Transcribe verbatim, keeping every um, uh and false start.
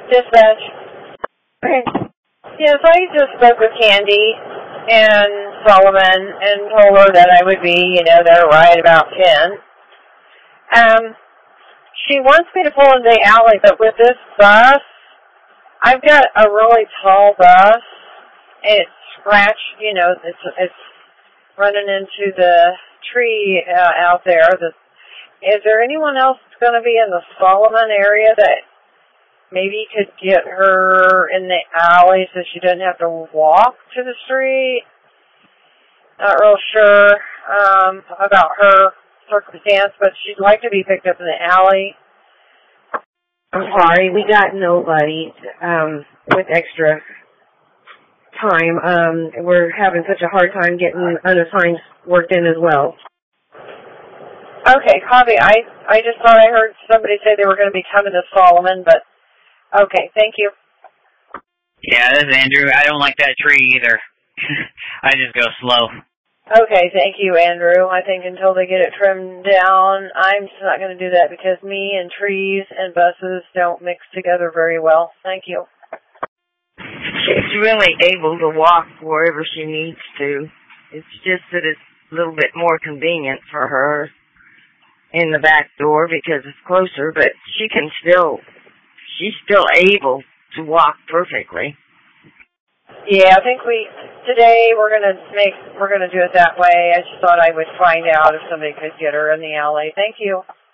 Dispatch. Okay. Yes, I just spoke with Candy and Solomon and told her that I would be, you know, there right about ten. Um, she wants me to pull in the alley, but with this bus, I've got a really tall bus, and it's scratched, you know, it's it's running into the tree uh, out there. The, is there anyone else that's going to be in the Solomon area that maybe could get her in the alley so she doesn't have to walk to the street? Not real sure um, about her circumstance, but she'd like to be picked up in the alley. I'm sorry, we got nobody um, with extra time. Um, we're having such a hard time getting unassigned worked in as well. Okay, copy. I, I just thought I heard somebody say they were going to be coming to Solomon, but okay, thank you. Yeah, this is Andrew. I don't like that tree either. I just go slow. Okay, thank you, Andrew. I think until they get it trimmed down, I'm just not going to do that because me and trees and buses don't mix together very well. Thank you. She's really able to walk wherever she needs to. It's just that it's a little bit more convenient for her in the back door because it's closer, but she can still, she's still able to walk perfectly. Yeah, I think we, today we're going to make, we're going to do it that way. I just thought I would find out if somebody could get her in the alley. Thank you.